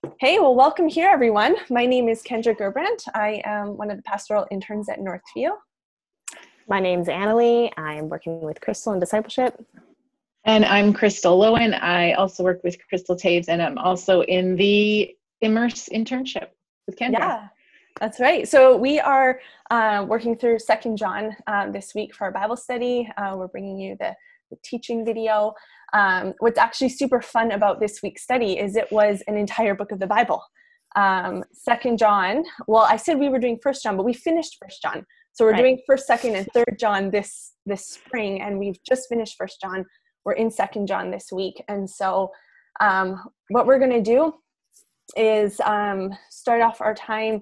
Hey, well, welcome here, everyone. My name is Kendra Gerbrandt. I am one of the pastoral interns at Northview. My name's Annalie. I am working with Crystal in discipleship. And I'm Crystal Lowen. I also work with Crystal Taves, and I'm also in the Immerse internship with Kendra. Yeah, that's right. So we are working through 2 John this week for our Bible study. We're bringing you the teaching video. What's actually super fun about this week's study is it was an entire book of the Bible. 2 John, well, I said we were doing 1 John, but we finished 1 John. So we're doing 1st, 2nd, and 3rd John this spring, and we've just finished 1 John. We're in 2 John this week. And so what we're going to do is start off our time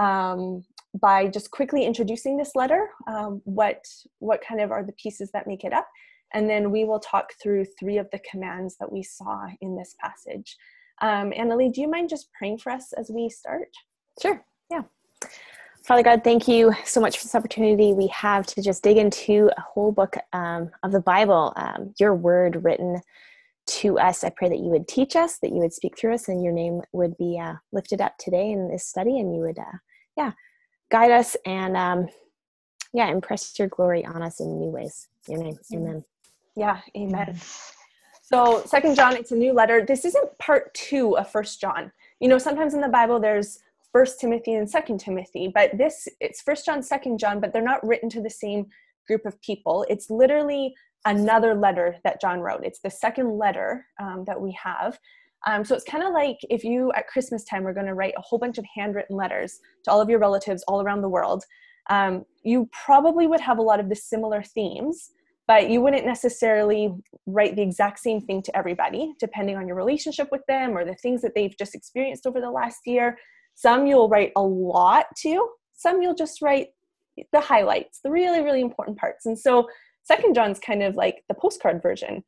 by just quickly introducing this letter, what kind of are the pieces that make it up, and then we will talk through 3 of the commands that we saw in this passage. Annalie, do you mind just praying for us as we start? Sure, yeah. Father God, thank you so much for this opportunity we have to just dig into a whole book of the Bible, your word written to us. I pray that you would teach us, that you would speak through us, and your name would be lifted up today in this study, and you would, guide us and, impress your glory on us in new ways. In your name, amen. Yeah, amen. So 2 John, it's a new letter. This isn't part 2 of 1 John. You know, sometimes in the Bible there's 1 Timothy and 2 Timothy, but it's 1 John, 2 John, but they're not written to the same group of people. It's literally another letter that John wrote. It's the second letter that we have. So it's kind of like if you at Christmas time were going to write a whole bunch of handwritten letters to all of your relatives all around the world. You probably would have a lot of the similar themes, but you wouldn't necessarily write the exact same thing to everybody, depending on your relationship with them or the things that they've just experienced over the last year. Some you'll write a lot to, some you'll just write the highlights, the really, really important parts. And so 2 John's kind of like the postcard version.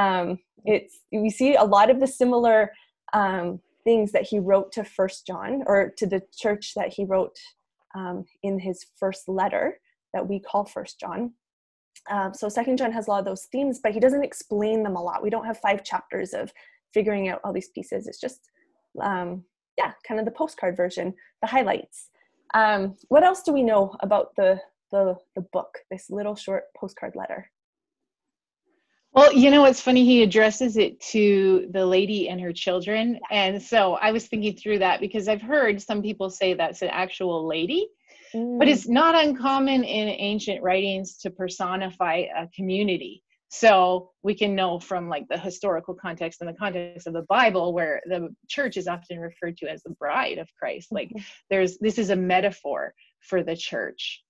We see a lot of the similar things that he wrote to 1 John, or to the church that he wrote in his first letter that we call 1 John. So 2 John has a lot of those themes, but he doesn't explain them a lot. We don't have 5 chapters of figuring out all these pieces. It's just, kind of the postcard version, the highlights. What else do we know about the book, this little short postcard letter? Well, you know, it's funny, he addresses it to the lady and her children. And so I was thinking through that because I've heard some people say that's an actual lady. But it's not uncommon in ancient writings to personify a community. So we can know from like the historical context and the context of the Bible, where the church is often referred to as the bride of Christ. Like this is a metaphor for the church.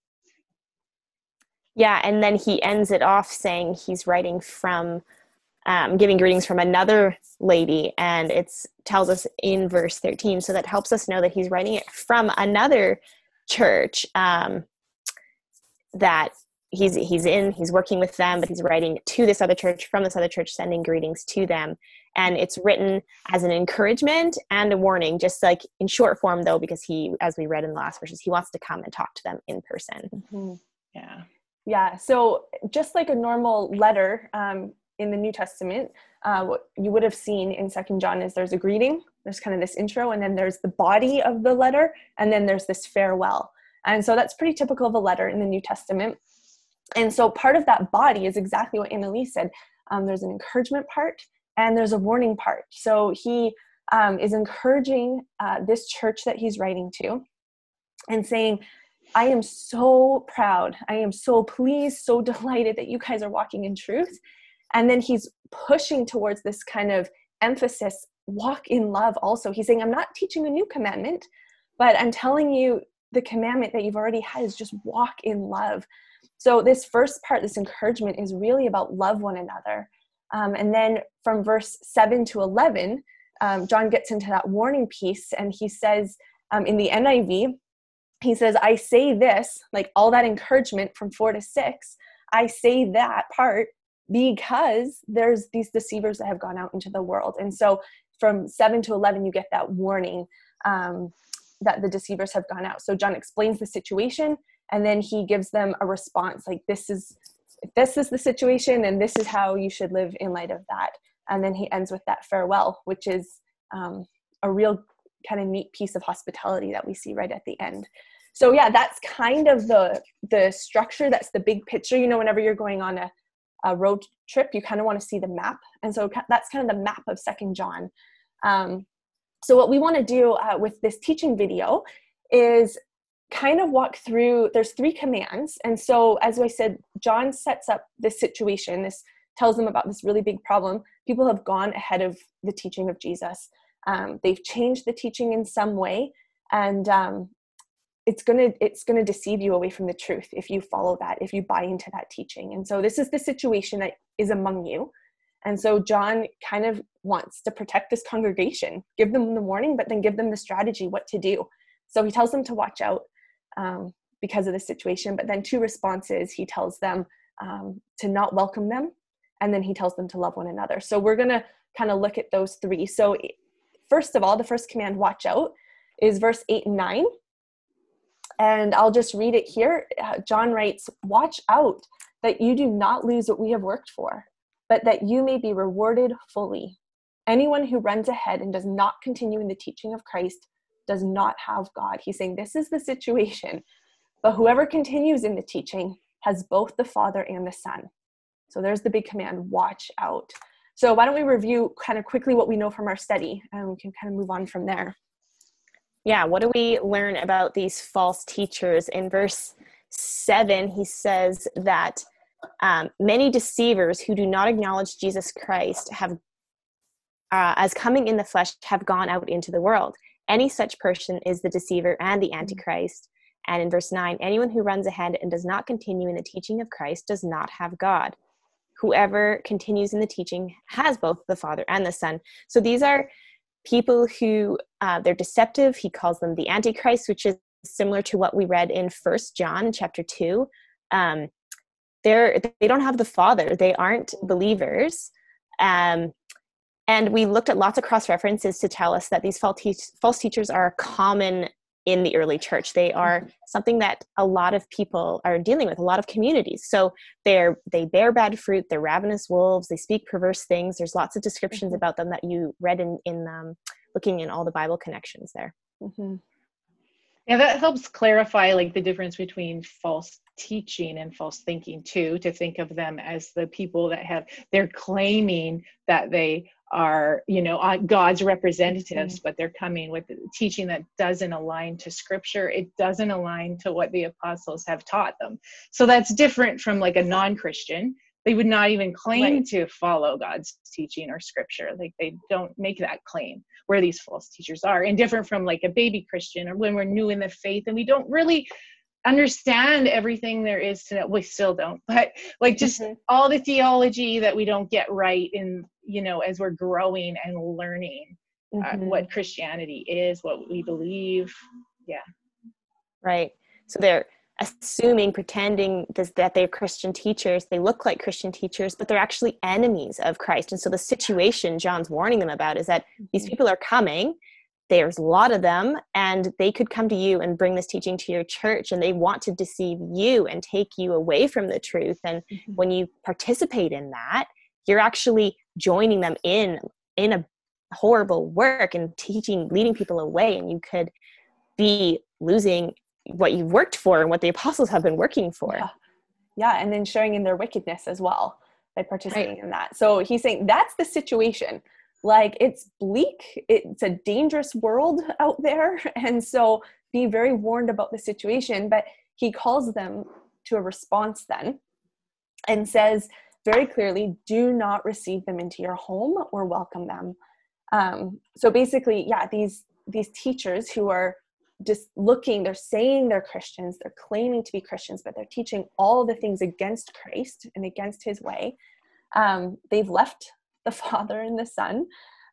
Yeah, and then he ends it off saying he's writing from, giving greetings from another lady, and it tells us in verse 13. So that helps us know that he's writing it from another church that he's working with them, but he's writing to this other church from this other church, sending greetings to them. And it's written as an encouragement and a warning, just like in short form though, because he, as we read in the last verses, he wants to come and talk to them in person. Mm-hmm. Yeah. So just like a normal letter in the New Testament, what you would have seen in 2 John is there's a greeting, there's kind of this intro, and then there's the body of the letter, and then there's this farewell. And so that's pretty typical of a letter in the New Testament. And so part of that body is exactly what Annalie said. There's an encouragement part and there's a warning part. So he is encouraging this church that he's writing to and saying, I am so proud. I am so pleased, so delighted that you guys are walking in truth. And then he's pushing towards this kind of emphasis, walk in love also. He's saying, I'm not teaching a new commandment, but I'm telling you the commandment that you've already had is just walk in love. So this first part, this encouragement, is really about love one another. And then from verse 7 to 11, John gets into that warning piece, and he says in the NIV, he says, I say this, like all that encouragement from 4 to 6, I say that part because there's these deceivers that have gone out into the world. And so from 7 to 11, you get that warning that the deceivers have gone out. So John explains the situation, and then he gives them a response like, this is the situation, and this is how you should live in light of that. And then he ends with that farewell, which is a real kind of neat piece of hospitality that we see right at the end. So yeah, that's kind of the structure. That's the big picture. You know, whenever you're going on a road trip, you kind of want to see the map. And so that's kind of the map of 2 John. So what we want to do with this teaching video is kind of walk through, there's 3 commands. And so, as I said, John sets up this situation. This tells them about this really big problem. People have gone ahead of the teaching of Jesus. They've changed the teaching in some way. And it's gonna deceive you away from the truth if you follow that, if you buy into that teaching. And so this is the situation that is among you. And so John kind of wants to protect this congregation, give them the warning, but then give them the strategy, what to do. So he tells them to watch out because of the situation, but then 2 responses. He tells them to not welcome them, and then he tells them to love one another. So we're gonna kind of look at those 3. So first of all, the first command, watch out, is verse 8 and 9. And I'll just read it here. John writes, "Watch out that you do not lose what we have worked for, but that you may be rewarded fully. Anyone who runs ahead and does not continue in the teaching of Christ does not have God." He's saying this is the situation, but whoever continues in the teaching has both the Father and the Son. So there's the big command, watch out. So why don't we review kind of quickly what we know from our study, and we can kind of move on from there. Yeah, what do we learn about these false teachers? In verse 7, he says that many deceivers who do not acknowledge Jesus Christ have, as coming in the flesh, have gone out into the world. Any such person is the deceiver and the Antichrist. And in verse 9, anyone who runs ahead and does not continue in the teaching of Christ does not have God. Whoever continues in the teaching has both the Father and the Son. So these are people who, they're deceptive. He calls them the Antichrist, which is similar to what we read in 1 John chapter 2. They don't have the Father. They aren't believers. And we looked at lots of cross-references to tell us that these false teachers are common in the early church. They are something that a lot of people are dealing with, a lot of communities. So they bear bad fruit, they're ravenous wolves, they speak perverse things. There's lots of descriptions about them that you read in looking in all the Bible connections there. Mm-hmm. Yeah, that helps clarify like the difference between false teaching and false thinking too, to think of them as the people that they're claiming that they are, God's representatives, but they're coming with teaching that doesn't align to Scripture. It doesn't align to what the apostles have taught them. So that's different from like a non-Christian. They would not even claim to follow God's teaching or Scripture. Like they don't make that claim, where these false teachers are. And different from like a baby Christian, or when we're new in the faith and we don't really understand everything there is to know. We still don't, but like just all the theology that we don't get right in, as we're growing and learning what Christianity is, what we believe. Yeah. Right. So they're pretending that they're Christian teachers. They look like Christian teachers, but they're actually enemies of Christ. And so the situation John's warning them about is that these people are coming. There's a lot of them, and they could come to you and bring this teaching to your church, and they want to deceive you and take you away from the truth. And when you participate in that, you're actually joining them in a horrible work and leading people away, and you could be losing what you've worked for and what the apostles have been working for. Yeah, and then sharing in their wickedness as well by participating in that. So he's saying that's the situation. Like, it's bleak, it's a dangerous world out there, and so be very warned about the situation. But he calls them to a response then and says very clearly, do not receive them into your home or welcome them. So basically, these teachers who are just they're saying they're Christians, they're claiming to be Christians, but they're teaching all the things against Christ and against his way. They've left the Father and the Son.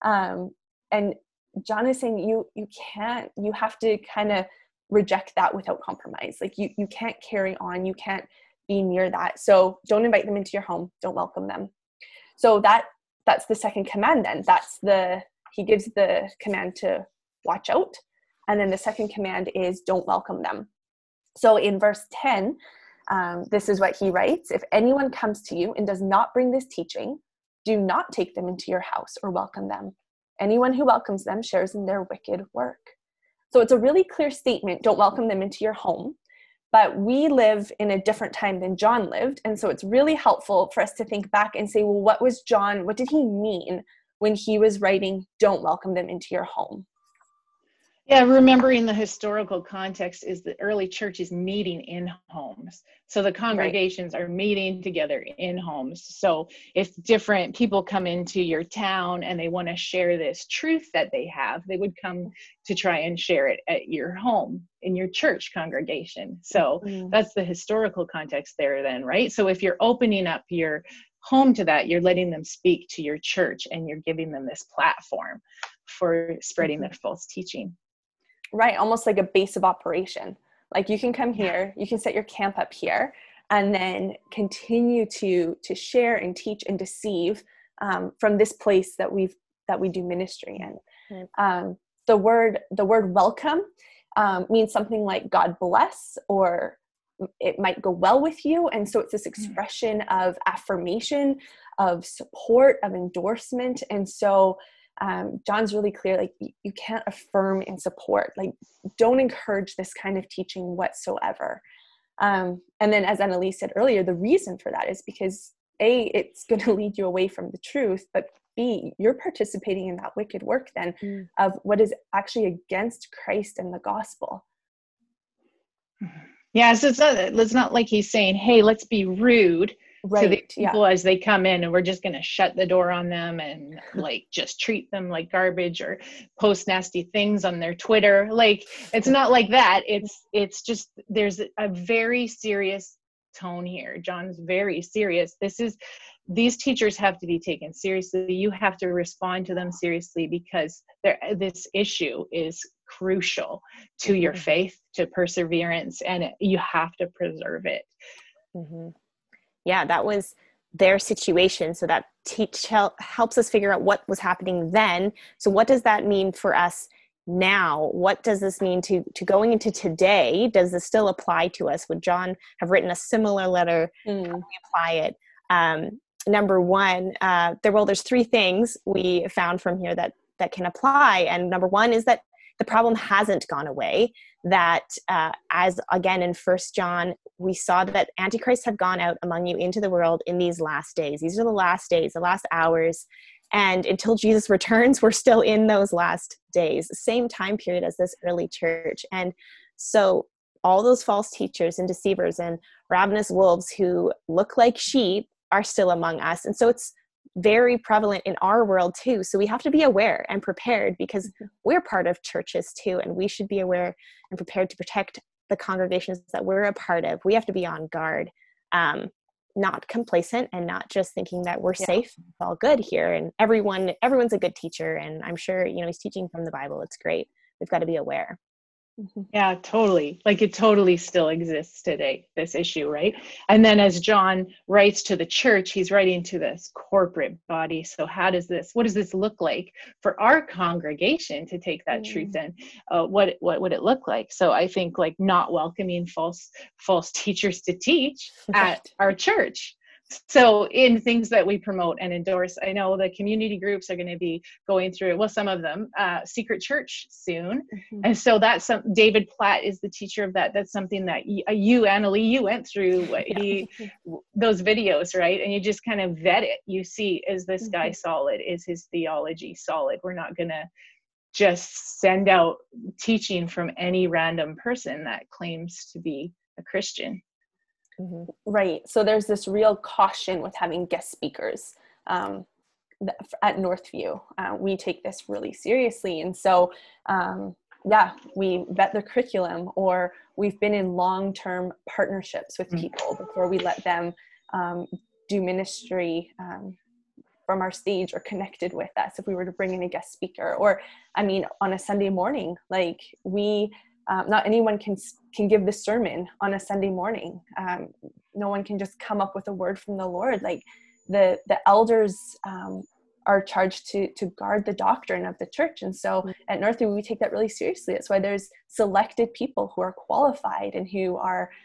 And John is saying you have to kind of reject that without compromise. Like you can't carry on, you can't be near that. So don't invite them into your home, don't welcome them. So that's the second command then. He gives the command to watch out. And then the second command is don't welcome them. So in verse 10, this is what he writes: if anyone comes to you and does not bring this teaching, do not take them into your house or welcome them. Anyone who welcomes them shares in their wicked work. So it's a really clear statement. Don't welcome them into your home. But we live in a different time than John lived. And so it's really helpful for us to think back and say, well, what did he mean when he was writing, don't welcome them into your home? Yeah, remembering the historical context is the early church is meeting in homes. So the congregations are meeting together in homes. So if different people come into your town and they want to share this truth that they have, they would come to try and share it at your home, in your church congregation. So that's the historical context there then, right? So if you're opening up your home to that, you're letting them speak to your church and you're giving them this platform for spreading their false teaching. Right, almost like a base of operation. Like you can come here, you can set your camp up here, and then continue to share and teach and deceive from this place that we do ministry in. The word welcome means something like God bless, or it might go well with you. And so it's this expression of affirmation, of support, of endorsement. And so John's really clear, like you can't affirm and support, like don't encourage this kind of teaching whatsoever. And then as Annalise said earlier, the reason for that is because A, it's going to lead you away from the truth, but B, you're participating in that wicked work then of what is actually against Christ and the gospel. Yeah, so it's not like he's saying, hey, let's be rude to the people as they come in, and we're just going to shut the door on them and like just treat them like garbage or post nasty things on their Twitter. Like, it's not like that. It's just, there's a very serious tone here. John's very serious. These teachers have to be taken seriously. You have to respond to them seriously, because this issue is crucial to your faith, to perseverance, and you have to preserve it. Yeah, that was their situation. So that helps us figure out what was happening then. So what does that mean for us now? What does this mean to going into today? Does this still apply to us? Would John have written a similar letter? How do we apply it? Number one, there's three things we found from here that can apply. And number one is that the problem hasn't gone away. That as again in 1 John, we saw that antichrists have gone out among you into the world in these last days. These are the last days, the last hours. And until Jesus returns, we're still in those last days, the same time period as this early church. And so all those false teachers and deceivers and ravenous wolves who look like sheep are still among us. And so it's very prevalent in our world too. So we have to be aware and prepared, because we're part of churches too, and we should be aware and prepared to protect the congregations that we're a part of. We have to be on guard, not complacent, and not just thinking that we're safe, it's all good here, and everyone's a good teacher, and I'm sure he's teaching from the Bible. It's great. We've got to be aware. Yeah, totally. Like it totally still exists today, this issue, right? And then as John writes to the church, he's writing to this corporate body. So what does this look like for our congregation to take that truth in? What would it look like? So I think like not welcoming false teachers to teach at our church. So in things that we promote and endorse, I know the community groups are going to be going through, well, some of them, Secret Church soon. And so David Platt is the teacher of that. That's something that you, Annalie, you went through those videos, right? And you just kind of vet it. You see, is this guy solid? Is his theology solid? We're not going to just send out teaching from any random person that claims to be a Christian. Right. So there's this real caution with having guest speakers at Northview. We take this really seriously. And so, we vet the curriculum, or we've been in long-term partnerships with people before we let them do ministry from our stage or connected with us if we were to bring in a guest speaker. Or, on a Sunday morning, like not anyone can give the sermon on a Sunday morning. No one can just come up with a word from the Lord. Like the elders are charged to guard the doctrine of the church. And so at Northview, we take that really seriously. That's why there's selected people who are qualified and who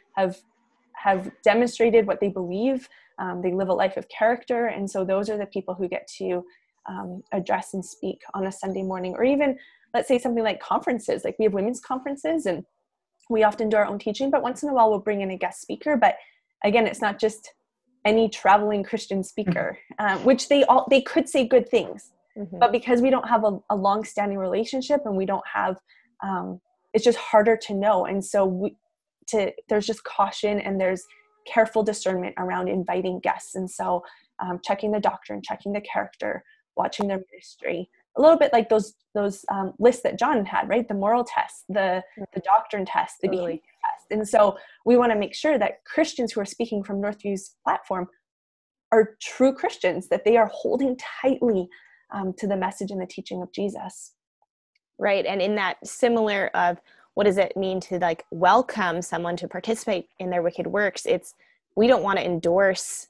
have demonstrated what they believe. They live a life of character. And so those are the people who get to address and speak on a Sunday morning, or even let's say something like conferences. Like we have women's conferences and we often do our own teaching, but once in a while we'll bring in a guest speaker. But again, it's not just any traveling Christian speaker, which they could say good things, but because we don't have a long-standing relationship and we don't have, it's just harder to know. And so there's just caution and there's careful discernment around inviting guests. And so checking the doctrine, checking the character, watching their ministry, a little bit like those lists that John had, right? The moral test, the doctrine test, the behavior test. And so we want to make sure that Christians who are speaking from Northview's platform are true Christians, that they are holding tightly to the message and the teaching of Jesus. Right. And in that similar of what does it mean to like welcome someone to participate in their wicked works? We don't want to endorse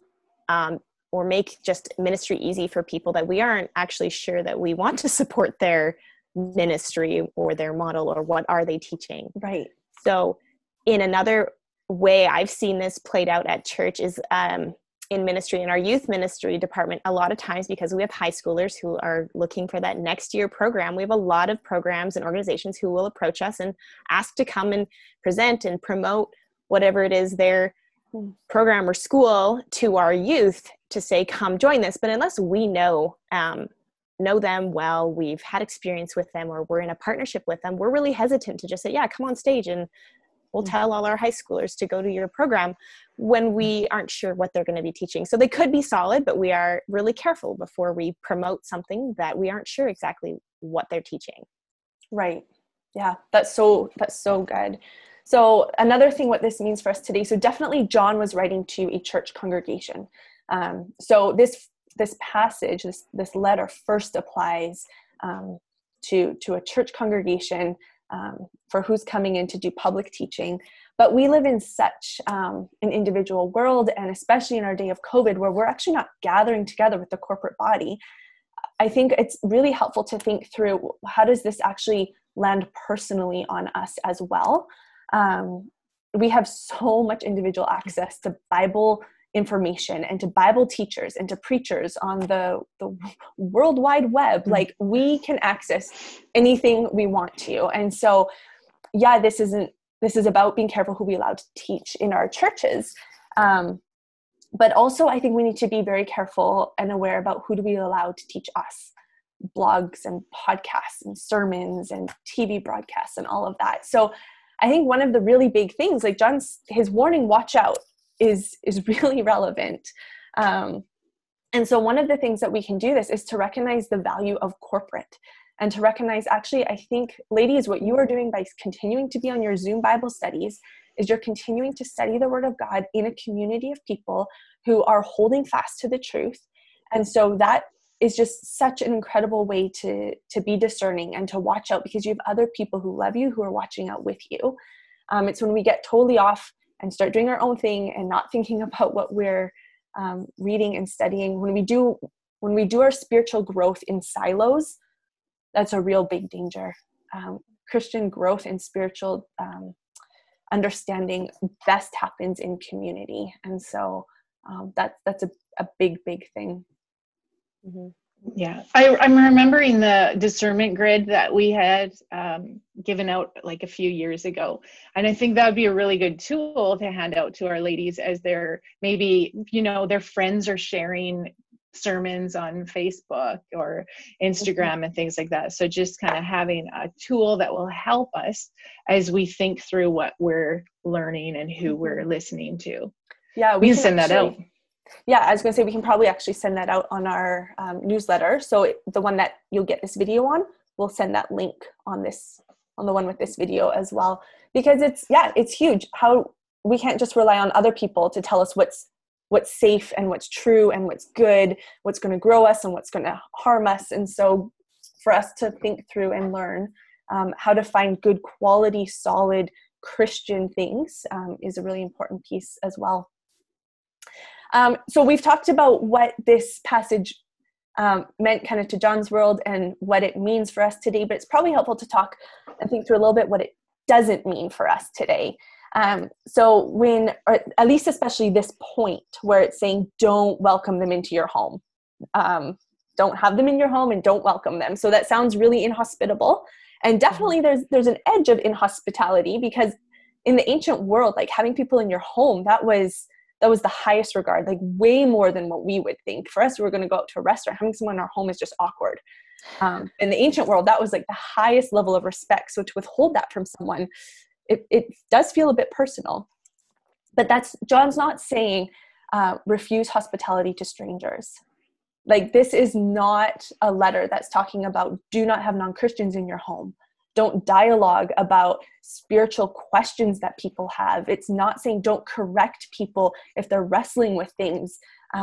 or make just ministry easy for people that we aren't actually sure that we want to support their ministry or their model, or what are they teaching. Right. So in another way I've seen this played out at church is in ministry, in our youth ministry department, a lot of times because we have high schoolers who are looking for that next year program, we have a lot of programs and organizations who will approach us and ask to come and present and promote whatever it is their program or school to our youth, to say, come join this. But unless we know them well, we've had experience with them, or we're in a partnership with them, we're really hesitant to just say, yeah, come on stage and we'll tell all our high schoolers to go to your program, when we aren't sure what they're going to be teaching. So they could be solid, but we are really careful before we promote something that we aren't sure exactly what they're teaching. Right. Yeah, that's so good. So another thing, what this means for us today. So definitely John was writing to a church congregation. So this passage, this letter first applies to a church congregation for who's coming in to do public teaching. But we live in such an individual world, and especially in our day of COVID, where we're actually not gathering together with the corporate body. I think it's really helpful to think through, how does this actually land personally on us as well? We have so much individual access to Bible information and to Bible teachers and to preachers on the World Wide Web. Like, we can access anything we want to. And so, yeah, this is about being careful who we allow to teach in our churches. But also I think we need to be very careful and aware about who do we allow to teach us. Blogs and podcasts and sermons and TV broadcasts and all of that. So I think one of the really big things, like his warning, watch out, is really relevant. And so one of the things that we can do this is to recognize the value of corporate, and to recognize, actually, I think, ladies, what you are doing by continuing to be on your Zoom Bible studies is you're continuing to study the Word of God in a community of people who are holding fast to the truth. And so that is just such an incredible way to be discerning and to watch out, because you have other people who love you, who are watching out with you. It's when we get totally off and start doing our own thing and not thinking about what we're reading and studying. When we do our spiritual growth in silos, that's a real big danger. Christian growth and spiritual understanding best happens in community. And so that's a big thing. Mm-hmm. Yeah, I'm remembering the discernment grid that we had given out like a few years ago. And I think that would be a really good tool to hand out to our ladies as they're maybe, their friends are sharing sermons on Facebook or Instagram and things like that. So just kind of having a tool that will help us as we think through what we're learning and who we're listening to. Yeah, we can send that out. Yeah, I was going to say, we can probably actually send that out on our newsletter. So the one that you'll get this video on, we'll send that link on the one with this video as well, because it's huge. How we can't just rely on other people to tell us what's safe and what's true and what's good, what's going to grow us and what's going to harm us. And so for us to think through and learn how to find good quality, solid Christian things is a really important piece as well. So we've talked about what this passage meant kind of to John's world and what it means for us today, but it's probably helpful to talk and think through a little bit what it doesn't mean for us today. So or at least especially this point where it's saying, don't welcome them into your home. don't have them in your home and don't welcome them. So that sounds really inhospitable. And definitely there's an edge of inhospitality, because in the ancient world, like having people in your home, that was the highest regard, like way more than what we would think. For us, we're going to go out to a restaurant, having someone in our home is just awkward. In the ancient world, that was like the highest level of respect. So to withhold that from someone, it does feel a bit personal. But John's not saying refuse hospitality to strangers. Like, this is not a letter that's talking about do not have non-Christians in your home. Don't dialogue about spiritual questions that people have. It's not saying don't correct people if they're wrestling with things.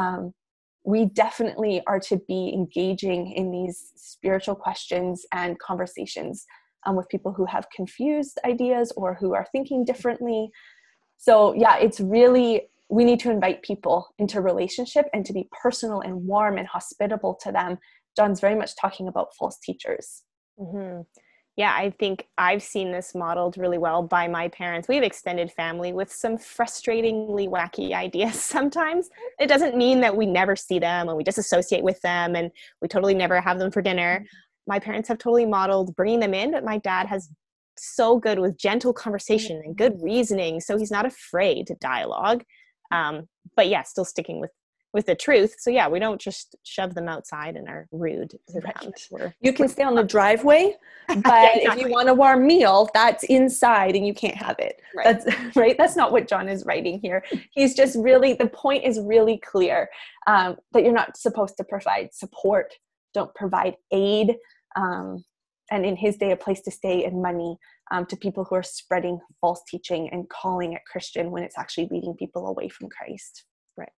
We definitely are to be engaging in these spiritual questions and conversations with people who have confused ideas or who are thinking differently. So yeah, it's really, we need to invite people into relationship and to be personal and warm and hospitable to them. John's very much talking about false teachers. Mm-hmm. Yeah, I think I've seen this modeled really well by my parents. We have extended family with some frustratingly wacky ideas sometimes. It doesn't mean that we never see them and we disassociate with them and we totally never have them for dinner. My parents have totally modeled bringing them in, but my dad has so good with gentle conversation and good reasoning. So he's not afraid to dialogue. But yeah, still sticking with the truth. So yeah, we don't just shove them outside and are rude to them. You can stay on the driveway, but yeah, exactly. if you want a warm meal, that's inside and you can't have it. Right. That's right. That's not what John is writing here. He's just really, the point is really clear, that you're not supposed to provide support, don't provide aid, and in his day, a place to stay and money to people who are spreading false teaching and calling it Christian when it's actually leading people away from Christ. Right.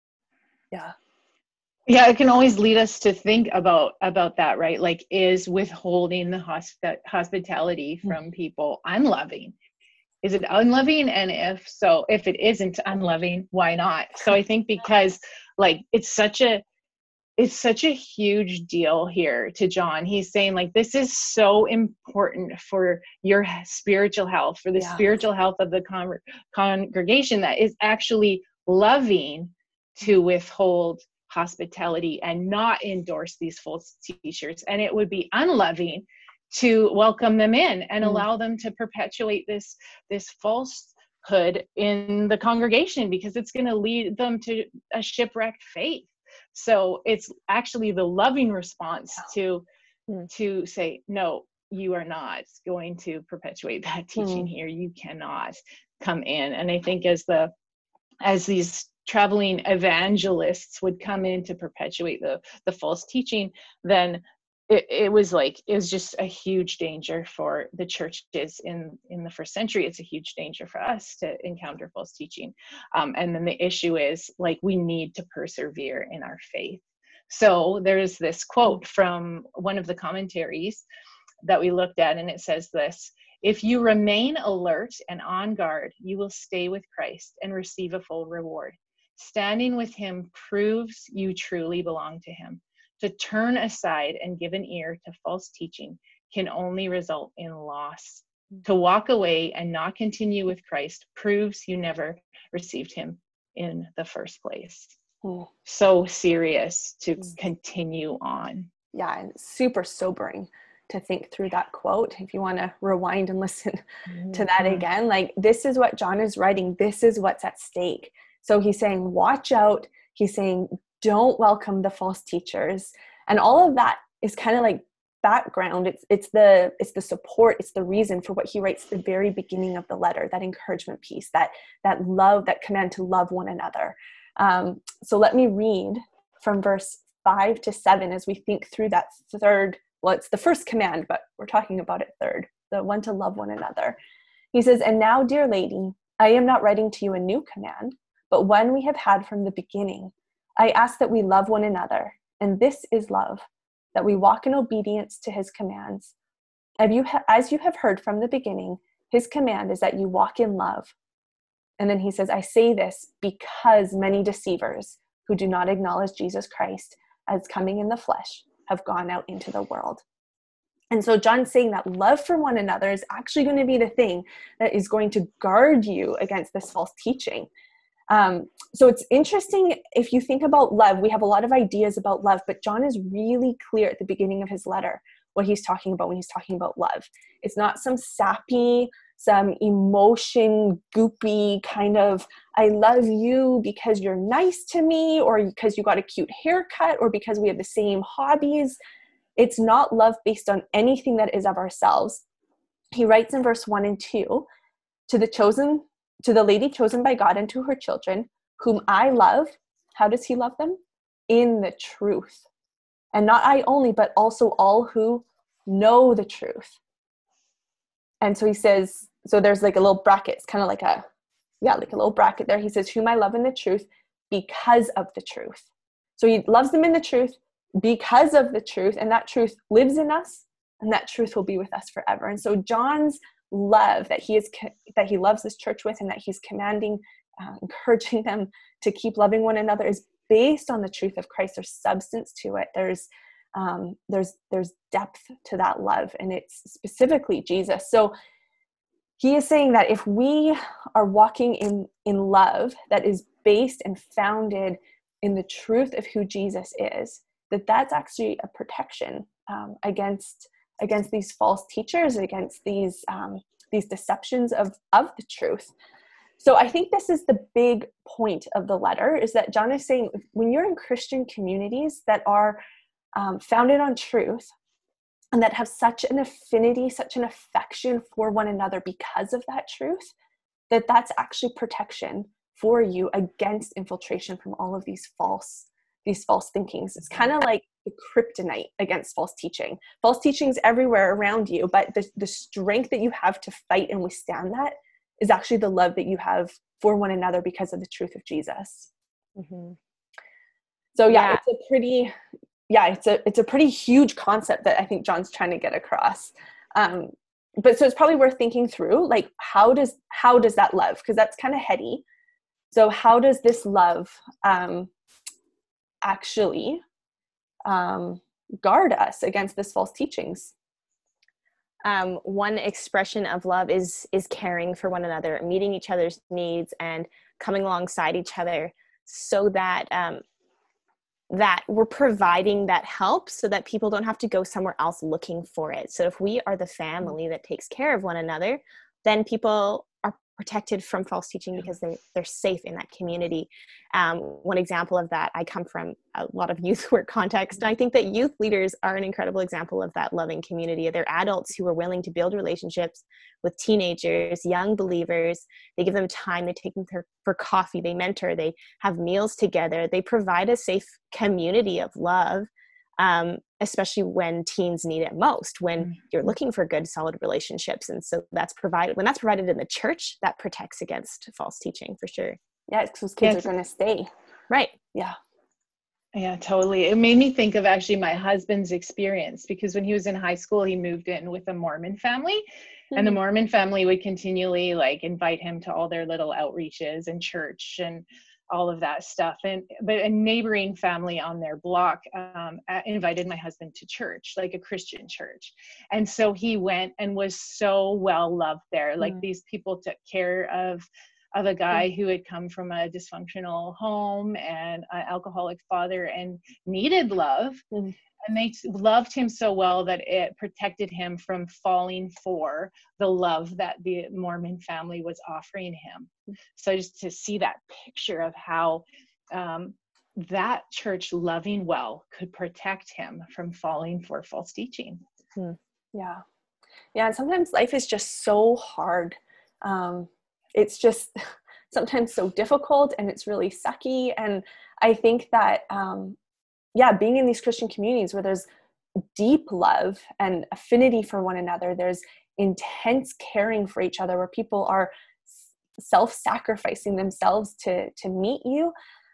Yeah, it can always lead us to think about that, right? Like, is withholding the hospitality from people unloving? Is it unloving? And if so, if it isn't unloving, why not? So I think because like it's such a huge deal here to John. He's saying like, this is so important for your spiritual health, for the spiritual health of the congregation, that is actually loving to withhold hospitality and not endorse these false teachers. And it would be unloving to welcome them in and allow them to perpetuate this falsehood in the congregation, because it's going to lead them to a shipwrecked faith. So it's actually the loving response to say, no, you are not going to perpetuate that teaching here. You cannot come in. And I think as these traveling evangelists would come in to perpetuate the false teaching, then it was just a huge danger for the churches in the first century. It's a huge danger for us to encounter false teaching. And then the issue is like, we need to persevere in our faith. So there's this quote from one of the commentaries that we looked at, and it says this: if you remain alert and on guard, you will stay with Christ and receive a full reward. Standing with him proves you truly belong to him. To turn aside and give an ear to false teaching can only result in loss. To walk away and not continue with Christ proves you never received him in the first place. So serious to continue on. Yeah, and super sobering to think through that quote. If you want to rewind and listen to that again, like, this is what John is writing. This is what's at stake. So he's saying, watch out. He's saying, don't welcome the false teachers. And all of that is kind of like background. It's the support. It's the reason for what he writes at the very beginning of the letter, that encouragement piece, that love, that command to love one another. So let me read from verse 5 to 7 as we think through that third. Well, it's the first command, but we're talking about it third, the one to love one another. He says, and now, dear lady, I am not writing to you a new command, but one we have had from the beginning. I ask that we love one another, and this is love, that we walk in obedience to his commands. As you have heard from the beginning, his command is that you walk in love. And then he says, I say this because many deceivers who do not acknowledge Jesus Christ as coming in the flesh have gone out into the world. And so John's saying that love for one another is actually going to be the thing that is going to guard you against this false teaching. So it's interesting if you think about love. We have a lot of ideas about love, but John is really clear at the beginning of his letter what he's talking about when he's talking about love. It's not some sappy, some emotion goopy kind of, I love you because you're nice to me, or because you got a cute haircut, or because we have the same hobbies. It's not love based on anything that is of ourselves. He writes in verse 1 and 2, to the lady chosen by God and to her children, whom I love. How does he love them? In the truth. And not I only, but also all who know the truth. And so he says, so there's like a little bracket. It's kind of like a little bracket there. He says, whom I love in the truth because of the truth. So he loves them in the truth because of the truth. And that truth lives in us, and that truth will be with us forever. And so John's love that he loves this church with, and that he's commanding, encouraging them to keep loving one another, is based on the truth of Christ. There's substance to it. There's depth to that love, and it's specifically Jesus. So he is saying that if we are walking in love that is based and founded in the truth of who Jesus is, that's actually a protection against these false teachers, against these deceptions of the truth. So I think this is the big point of the letter, is that John is saying, when you're in Christian communities that are founded on truth, and that have such an affinity, such an affection for one another because of that truth, that's actually protection for you against infiltration from all of these false thinkings. It's kind of like the kryptonite against false teaching. False teaching is everywhere around you, but the strength that you have to fight and withstand that is actually the love that you have for one another because of the truth of Jesus. Mm-hmm. So it's a pretty huge concept that I think John's trying to get across. But so it's probably worth thinking through, like, how does that love, because that's kind of heady. So how does this love actually guard us against this false teachings? One expression of love is caring for one another, meeting each other's needs, and coming alongside each other, so that that we're providing that help, so that people don't have to go somewhere else looking for it. So if we are the family that takes care of one another, then people are protected from false teaching because they're safe in that community. One example of that, I come from a lot of youth work context, and I think that youth leaders are an incredible example of that loving community. They're adults who are willing to build relationships with teenagers, young believers. They give them time, they take them for coffee, they mentor, they have meals together, they provide a safe community of love, especially when teens need it most, when you're looking for good, solid relationships. And so when that's provided in the church, that protects against false teaching for sure. Yeah, because kids are going to stay. Right. Yeah. Yeah, totally. It made me think of actually my husband's experience, because when he was in high school, he moved in with a Mormon family, and the Mormon family would continually invite him to all their little outreaches and church and all of that stuff. But a neighboring family on their block invited my husband to church, like a Christian church. And so he went and was so well loved there. Like these people took care of a guy who had come from a dysfunctional home and an alcoholic father and needed love. And they loved him so well that it protected him from falling for the love that the Mormon family was offering him. So just to see that picture of how that church loving well could protect him from falling for false teaching. Yeah. And sometimes life is just so hard. It's just sometimes so difficult, and it's really sucky. And I think that, being in these Christian communities where there's deep love and affinity for one another, there's intense caring for each other, where people are self-sacrificing themselves to meet you.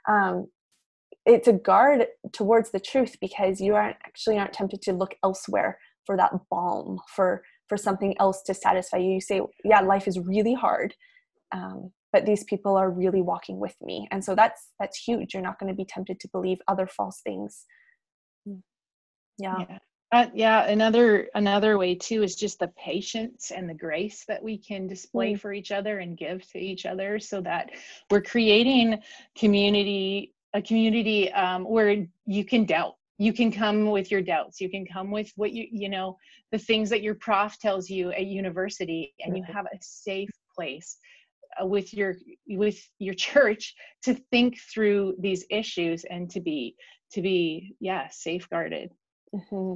It's a guard towards the truth, because you aren't tempted to look elsewhere for that balm, for something else to satisfy you. You say, yeah, life is really hard, but these people are really walking with me. And so that's huge. You're not going to be tempted to believe other false things. Yeah. Yeah, another way too is just the patience and the grace that we can display for each other and give to each other, so that we're creating a community where you can doubt. You can come with your doubts. You can come with what the things that your prof tells you at university, and you have a safe place with your church to think through these issues and to be safeguarded. Mm-hmm.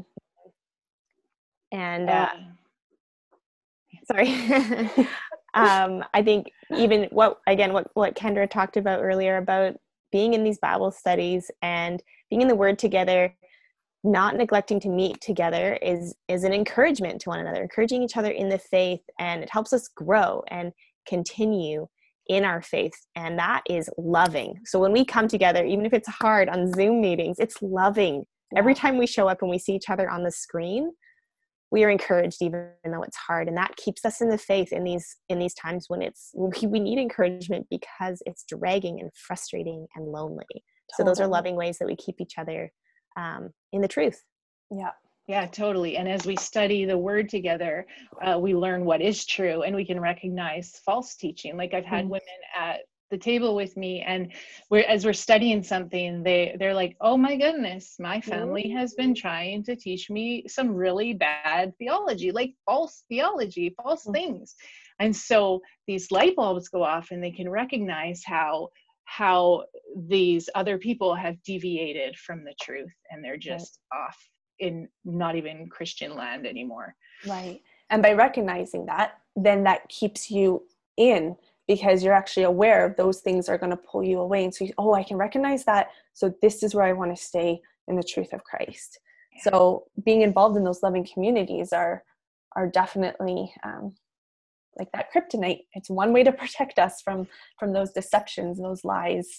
And sorry. I think even what Kendra talked about earlier about being in these Bible studies and being in the Word together, not neglecting to meet together is an encouragement to one another, encouraging each other in the faith, and it helps us grow and continue in our faith, and that is loving. So when we come together, even if it's hard on Zoom meetings, it's loving. Yeah. Every time we show up and we see each other on the screen, we are encouraged, even though it's hard, and that keeps us in the faith in these times when we need encouragement because it's dragging and frustrating and lonely. Totally. So those are loving ways that we keep each other in the truth. Yeah, totally. And as we study the Word together, we learn what is true, and we can recognize false teaching. Like I've had women at the table with me, and as we're studying something, they're like, oh my goodness, my family has been trying to teach me some really bad theology, like false theology, false things. And so these light bulbs go off, and they can recognize how these other people have deviated from the truth, and they're just off in not even Christian land anymore. Right. And by recognizing that, then that keeps you in, because you're actually aware of those things are going to pull you away. And so, I can recognize that. So this is where I want to stay in the truth of Christ. Yeah. So being involved in those loving communities are definitely like that kryptonite. It's one way to protect us from those deceptions, those lies.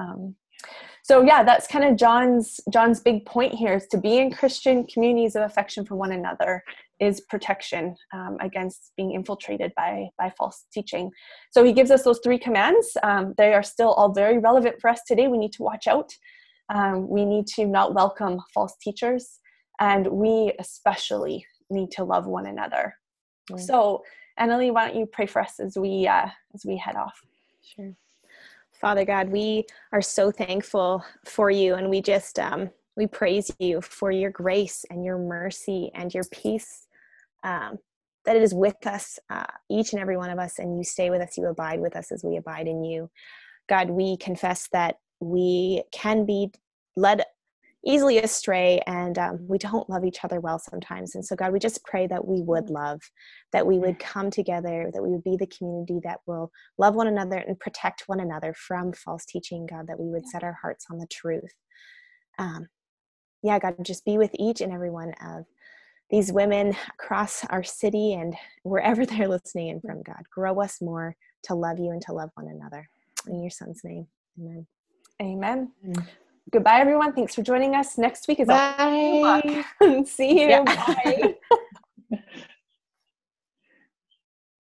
That's kind of John's big point here, is to be in Christian communities of affection for one another is protection against being infiltrated by false teaching. So he gives us those 3 commands. They are still all very relevant for us today. We need to watch out. We need to not welcome false teachers, and we especially need to love one another. So Annalie, why don't you pray for us as we head off? Sure. Father God, we are so thankful for you, and we just we praise you for your grace and your mercy and your peace, that it is with us, each and every one of us, and you stay with us, you abide with us as we abide in you. God, we confess that we can be led easily astray, and we don't love each other well sometimes. And so God, we just pray that we would love, that we would come together, that we would be the community that will love one another and protect one another from false teaching, God, that we would set our hearts on the truth. God, just be with each and every one of these women across our city and wherever they're listening in from, God. Grow us more to love you and to love one another. In your son's name, amen. Amen. Goodbye, everyone. Thanks for joining us. Next week is Bye. See you. Yeah. Bye.